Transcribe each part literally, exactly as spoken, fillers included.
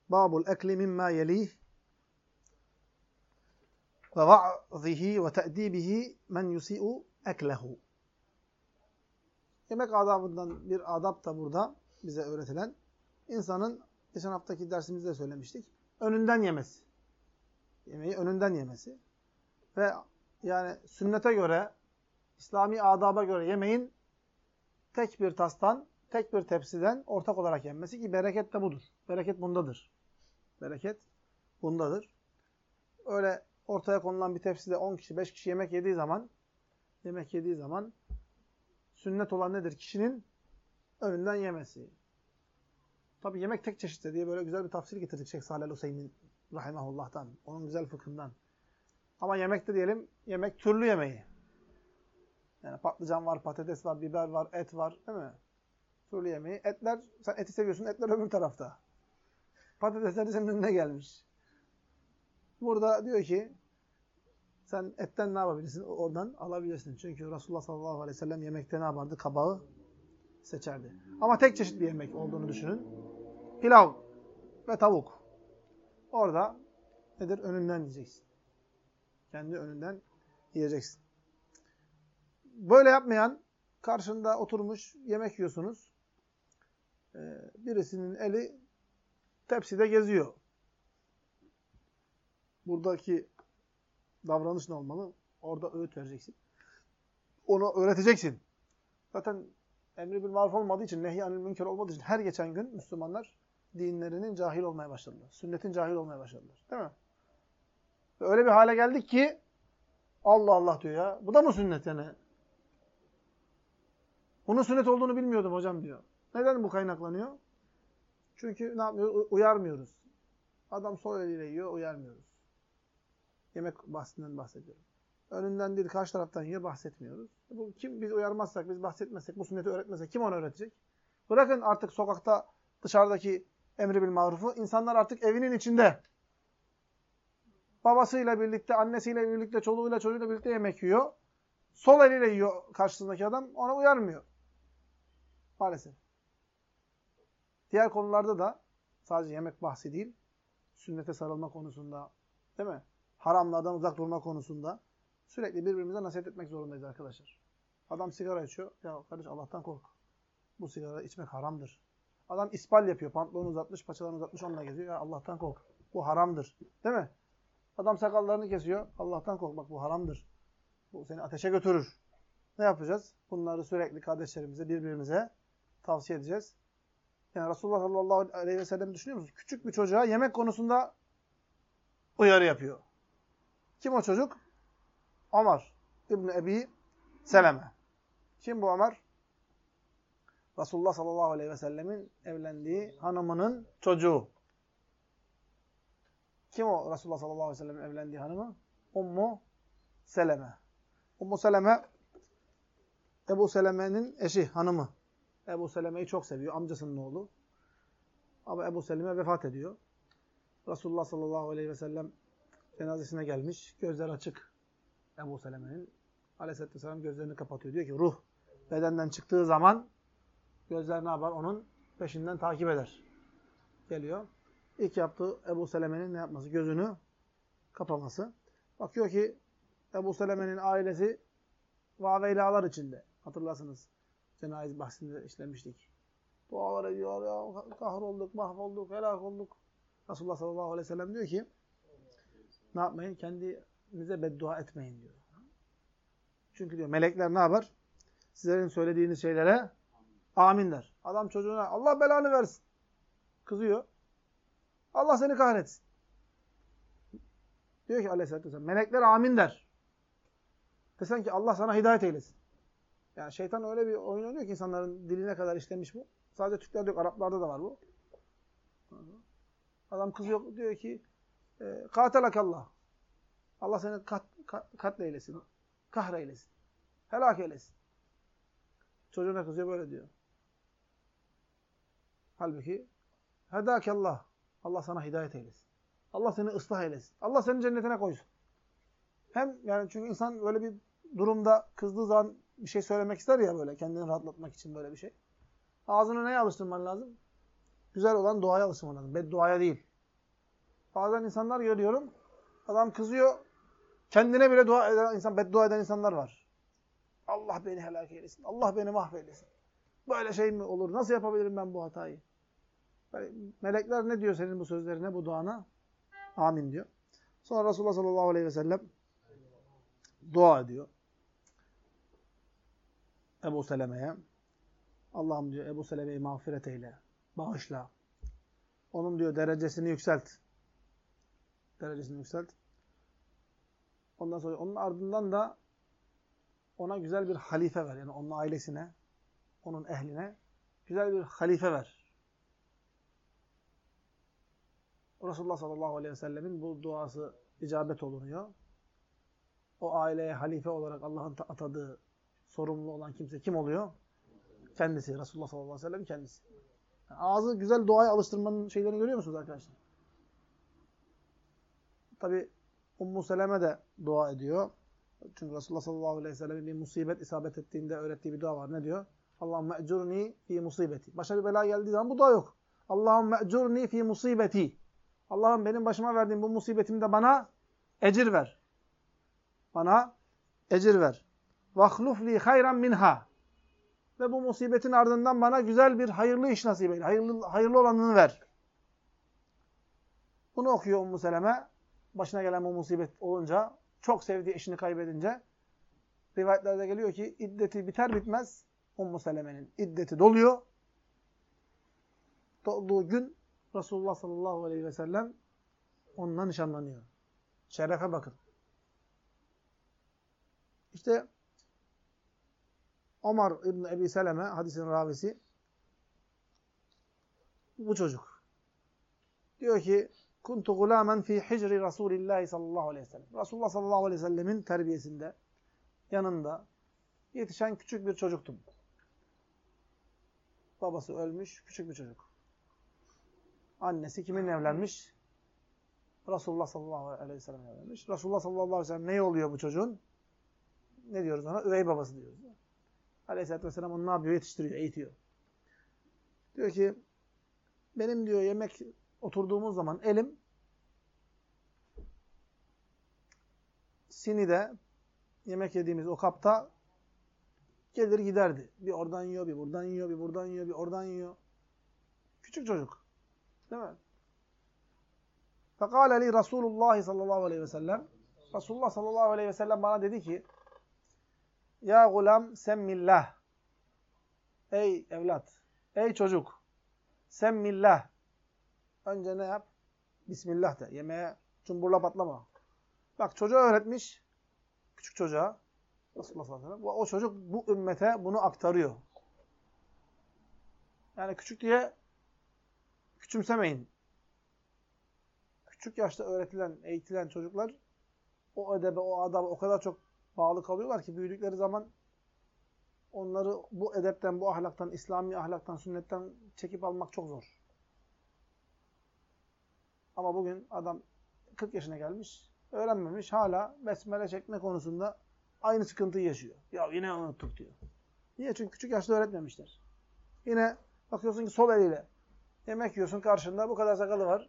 Babul ekli mimma yelih ve va'zihi ve te'dibihi men yusi'u eklehu. Yemek adabından bir adab da burada bize öğretilen, insanın geçen haftaki dersimizde söylemiştik, önünden yemesi. Yemeği önünden yemesi. Ve yani sünnete göre, İslami adaba göre yemeğin tek bir tastan, tek bir tepsiden ortak olarak yenmesi ki bereket de budur. Bereket bundadır. Bereket bundadır. Öyle ortaya konulan bir tepside on kişi, beş kişi yemek yediği zaman, yemek yediği zaman sünnet olan nedir? Kişinin önünden yemesi. Tabi yemek tek çeşitli diye böyle güzel bir tafsir getirdik Şeyh Salih el-Hüseyin rahimahullah'tan. Onun güzel fıkhından. Ama yemekte diyelim, yemek türlü yemeği. Yani patlıcan var, patates var, biber var, et var, değil mi? Türlü yemeği. Etler, sen eti seviyorsun, etler öbür tarafta. Patatesler de senin önüne gelmiş. Burada diyor ki, sen etten ne yapabilirsin? Oradan alabilirsin. Çünkü Resulullah sallallahu aleyhi ve sellem yemekte ne yapardı? Kabağı seçerdi. Ama tek çeşit bir yemek olduğunu düşünün. Pilav ve tavuk. Orada nedir? Önünden yiyeceksin. Kendi önünden yiyeceksin. Böyle yapmayan, karşında oturmuş yemek yiyorsunuz. Birisinin eli tepside geziyor. Buradaki davranış ne olmalı? Orada öğüt vereceksin. Onu öğreteceksin. Zaten emri bil maruf olmadığı için, nehy anil münker olmadığı için her geçen gün Müslümanlar dinlerinin cahil olmaya başladılar. Sünnetin cahil olmaya başladılar. Değil mi? Ve öyle bir hale geldik ki Allah Allah diyor ya. Bu da mı sünnet yani? Bunun sünnet olduğunu bilmiyordum hocam diyor. Neden bu kaynaklanıyor? Çünkü ne yapmıyoruz? Uyarmıyoruz. Adam sol eliyle yiyor, uyarmıyoruz. Yemek bahsinden bahsediyorum. Önünden değil, karşı taraftan yiyor, bahsetmiyoruz. Bu kim biz uyarmazsak, biz bahsetmezsek, bu sünneti öğretmezsek kim onu öğretecek? Bırakın artık sokakta, dışarıdaki emri bil marufu. İnsanlar artık evinin içinde. Babasıyla birlikte, annesiyle birlikte, çoluğuyla, çocuğuyla birlikte yemek yiyor. Sol eliyle yiyor karşısındaki adam, ona uyarmıyor. Maalesef. Diğer konularda da sadece yemek bahsi değil, sünnete sarılma konusunda, değil mi? Haramlardan uzak durma konusunda sürekli birbirimize nasihat etmek zorundayız arkadaşlar. Adam sigara içiyor. Ya kardeş Allah'tan kork. Bu sigara içmek haramdır. Adam isbal yapıyor. Pantolonu uzatmış, paçalarını uzatmış, onunla geziyor. Ya Allah'tan kork. Bu haramdır. Değil mi? Adam sakallarını kesiyor. Allah'tan kork. Bak bu haramdır. Bu seni ateşe götürür. Ne yapacağız? Bunları sürekli kardeşlerimize, birbirimize tavsiye edeceğiz. Yani Resulullah sallallahu aleyhi ve sellem düşünüyor musunuz? Küçük bir çocuğa yemek konusunda uyarı yapıyor. Kim o çocuk? Ömer İbni Ebi Seleme. Kim bu Ömer? Resulullah sallallahu aleyhi ve sellemin evlendiği hanımının çocuğu. Kim o Resulullah sallallahu aleyhi ve sellemin evlendiği hanımı? Ummu Seleme. Ummu Seleme, Ebu Seleme'nin eşi, hanımı. Ebu Seleme'yi çok seviyor. Amcasının oğlu. Ama Ebu Seleme vefat ediyor. Resulullah sallallahu aleyhi ve sellem cenazesine gelmiş. Gözler açık Ebu Seleme'nin. Aleyhisselatü vesselam gözlerini kapatıyor. Diyor ki ruh bedenden çıktığı zaman gözler ne yapar? Onun peşinden takip eder. Geliyor. İlk yaptığı Ebu Seleme'nin ne yapması? Gözünü kapaması. Bakıyor ki Ebu Seleme'nin ailesi vaveylalar içinde. Hatırlarsınız. Cenaze bahsinde işlemiştik. Dualar ediyor. Ya, kahrolduk, mahvolduk, helak olduk. Resulullah sallallahu aleyhi ve sellem diyor ki ne yapmayın? Kendinize beddua etmeyin diyor. Çünkü diyor melekler ne yapar? Sizlerin söylediğiniz şeylere amin der. Adam çocuğuna Allah belanı versin. Kızıyor. Allah seni kahretsin. Diyor ki aleyhissalatü vesselam melekler amin der. Desen ki Allah sana hidayet eylesin. Yani şeytan öyle bir oyun oynuyor ki insanların diline kadar işlemiş bu. Sadece Türklerde yok, Araplarda da var bu. Adam kızıyor, diyor ki katelakallah. Allah seni kat, kat, katleylesin. Kahreylesin. Helak eylesin. Çocuğuna kızıyor, böyle diyor. Halbuki hedâkallah. Allah sana hidayet eylesin. Allah seni ıslah eylesin. Allah seni cennetine koysun. Hem yani çünkü insan böyle bir durumda kızdığı zaman bir şey söylemek ister ya böyle kendini rahatlatmak için böyle bir şey. Ağzını neye alıştırman lazım? Güzel olan duaya alıştırman lazım. Bedduaya değil. Bazen insanlar görüyorum. Adam kızıyor. Kendine bile dua eden insan, beddua eden insanlar var. Allah beni helak eylesin. Allah beni mahveylesin. Böyle şey mi olur? Nasıl yapabilirim ben bu hatayı? Yani melekler ne diyor senin bu sözlerine, bu duana? Amin diyor. Sonra Resulullah sallallahu aleyhi ve sellem dua ediyor. Ebu Seleme'ye. Allah'ım diyor Ebu Seleme'yi mağfiret eyle. Bağışla. Onun diyor derecesini yükselt. Derecesini yükselt. Ondan sonra onun ardından da ona güzel bir halife ver. Yani onun ailesine, onun ehline güzel bir halife ver. Resulullah sallallahu aleyhi ve sellemin bu duası icabet olunuyor. O aileye halife olarak Allah'ın atadığı sorumlu olan kimse kim oluyor? Kendisi. Resulullah sallallahu aleyhi ve sellem kendisi. Yani ağzı güzel duaya alıştırmanın şeylerini görüyor musunuz arkadaşlar? Tabi Ummu Seleme de dua ediyor. Çünkü Resulullah sallallahu aleyhi ve sellem'in bir musibet isabet ettiğinde öğrettiği bir dua var. Ne diyor? Allahümme ecurni fi musibeti. Başa bir bela geldiği zaman bu dua yok. Allahümme ecurni fi musibeti. Allah'ım benim başıma verdiğin bu musibetimde bana ecir ver. Bana ecir ver. Vahluf li hayran minha. Ve bu musibetin ardından bana güzel bir hayırlı iş nasip eyle. Hayırlı, hayırlı olanını ver. Bunu okuyor Ummu Seleme. Başına gelen bu musibet olunca, çok sevdiği eşini kaybedince, rivayetlerde geliyor ki iddeti biter bitmez Ummu Seleme'nin iddeti doluyor. Dolduğu gün Resulullah sallallahu aleyhi ve sellem onunla nişanlanıyor. Şerefe bakın. İşte Ömer İbni Ebi Seleme, hadisin ravisi, bu çocuk. Diyor ki, kuntu gulamen fi hicri Resulillahi sallallahu aleyhi ve sellem. Resulullah sallallahu aleyhi ve sellemin terbiyesinde, yanında yetişen küçük bir çocuktum. Babası ölmüş, küçük bir çocuk. Annesi kiminle evlenmiş? Resulullah sallallahu aleyhi ve sellem'le evlenmiş. Resulullah sallallahu aleyhi ve sellem ne oluyor bu çocuğun? Ne diyoruz ona? Üvey babası diyoruz. Aleyhisselatü vesselam onu ne yapıyor? Yetiştiriyor, eğitiyor. Diyor ki, benim diyor yemek oturduğumuz zaman elim sinide, yemek yediğimiz o kapta gelir giderdi. Bir oradan yiyor, bir buradan yiyor, bir buradan yiyor, bir oradan yiyor. Küçük çocuk. Değil mi? فَقَالَ لِي Resulullah sallallahu aleyhi ve sellem. Resulullah sallallahu aleyhi ve sellem bana dedi ki, Ya gulam semmillah. Ey evlat, ey çocuk, semmillah. Önce ne yap? Bismillah de. Yemeğe cumburla patlama. Bak çocuğa öğretmiş, küçük çocuğa, Resulullah sallallahu aleyhi ve sellem. O çocuk bu ümmete bunu aktarıyor. Yani küçük diye küçümsemeyin. Küçük yaşta öğretilen, eğitilen çocuklar o edebe, o adaba o kadar çok bağlı kalıyorlar ki büyüdükleri zaman onları bu edepten, bu ahlaktan, İslami ahlaktan, sünnetten çekip almak çok zor. Ama bugün adam kırk yaşına gelmiş, öğrenmemiş, hala besmele çekme konusunda aynı sıkıntıyı yaşıyor. Ya yine unuttuk diyor. Niye? Çünkü küçük yaşta öğretmemişler. Yine bakıyorsun ki sol eliyle yemek yiyorsun, karşında bu kadar sakalı var.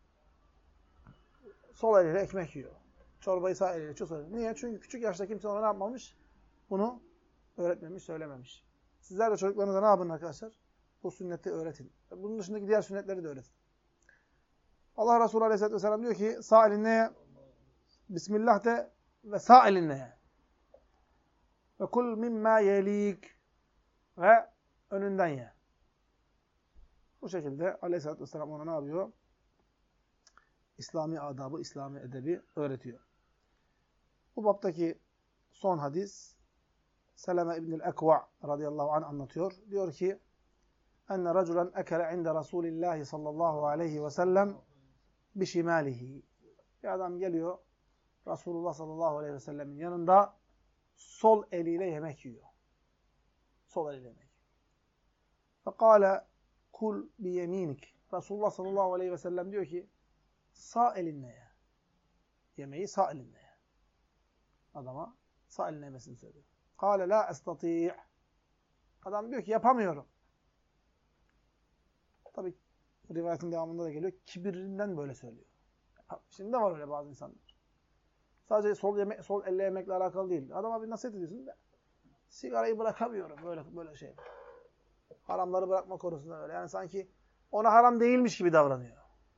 Sol eliyle ekmek yiyor. Çorbayı sağ eliyle içiyor. Niye? Çünkü küçük yaşta kimse ona ne yapmamış? Bunu öğretmemiş, söylememiş. Sizler de çocuklarınıza ne yapın arkadaşlar? Bu sünneti öğretin. Bunun dışındaki diğer sünnetleri de öğretin. Allah Resulü Aleyhisselatü Vesselam diyor ki sağ elinle Bismillah de ve sağ elinle ve kul mimma yelik ve önünden ye. Bu şekilde Aleyhisselatü Vesselam ona ne yapıyor? İslami adabı, İslami edebi öğretiyor. Bu baptaki son hadis Seleme İbnül Ekva radıyallahu anh anlatıyor. Diyor ki enne raculen ekele inde Resulillahi sallallahu aleyhi ve sellem bişimalihi. Bir adam geliyor Resulullah sallallahu aleyhi ve sellemin yanında sol eliyle yemek yiyor. Sol eliyle yemek yiyor. Fekale kul biyeminik. Resulullah sallallahu aleyhi ve sellem diyor ki sağ elinle ye. Yemeği sağ elinle ye. Adama sağ elinle yemesini söylüyor. Kâle la estati'. Adam diyor ki yapamıyorum. Tabi rivayetin devamında da geliyor. Kibirinden böyle söylüyor. Şimdi de var öyle bazı insanlar. Sadece sol yeme sol elle yemekle alakalı değil. Adama bir nasihat ediyorsun. Sigarayı bırakamıyorum. Böyle böyle şey. Haramları bırakma konusunda öyle. Yani sanki ona haram değilmiş gibi davranıyor.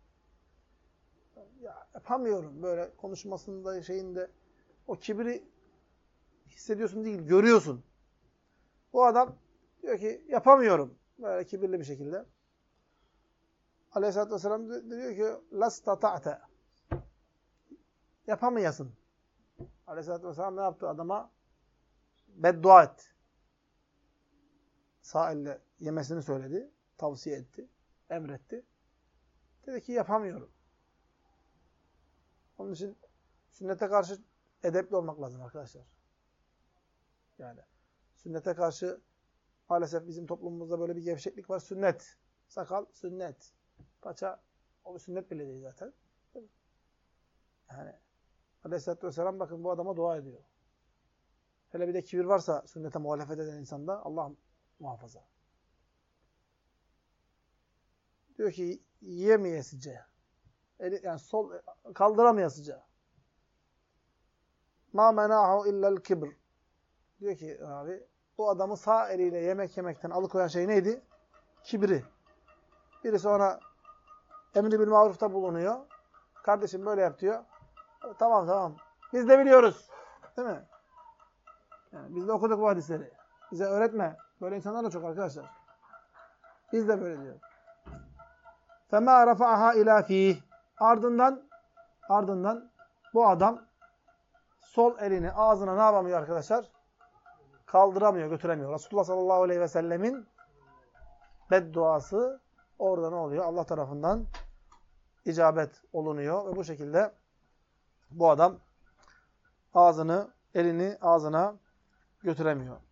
Ya yapamıyorum. Böyle konuşmasında şeyinde o kibri hissediyorsun değil, görüyorsun. Bu adam diyor ki yapamıyorum. Böyle kibirli bir şekilde. Aleyhisselatü Vesselam diyor ki لَسْتَطَعْتَ yapamayasın. Aleyhisselatü Vesselam ne yaptı adama? Beddua etti. Sağ elle yemesini söyledi. Tavsiye etti. Emretti. Dedi ki yapamıyorum. Onun için sünnete karşı edepli olmak lazım arkadaşlar. Yani sünnete karşı maalesef bizim toplumumuzda böyle bir gevşeklik var. Sünnet. Sakal, sünnet. Paça, o bir sünnet bile değil zaten. Değil mi? Yani Aleyhisselatü Vesselam bakın bu adama dua ediyor. Hele bir de kibir varsa sünnete muhalefet eden insanda Allah muhafaza. Diyor ki yiyemeyesice. Yani sol kaldıramayasıca. Ma menahu illa'l kibr. Diyor ki abi bu adamı sağ eliyle yemek yemekten alıkoyan şey neydi? Kibri. Birisi ona emri bil marufta bulunuyor. Kardeşim böyle yap diyor. Tamam tamam. Biz de biliyoruz. Değil mi? Yani biz de okuduk bu hadisleri. Bize öğretme. Böyle insanlar da çok arkadaşlar. Biz de böyle diyor. فَمَا رَفَعَهَا اِلَى ف۪يهِ Ardından ardından bu adam sol elini ağzına ne yapamıyor arkadaşlar? Kaldıramıyor, götüremiyor. Resulullah sallallahu aleyhi ve sellemin bedduası orada ne oluyor? Allah tarafından icabet olunuyor ve bu şekilde bu adam ağzını, elini ağzına götüremiyor.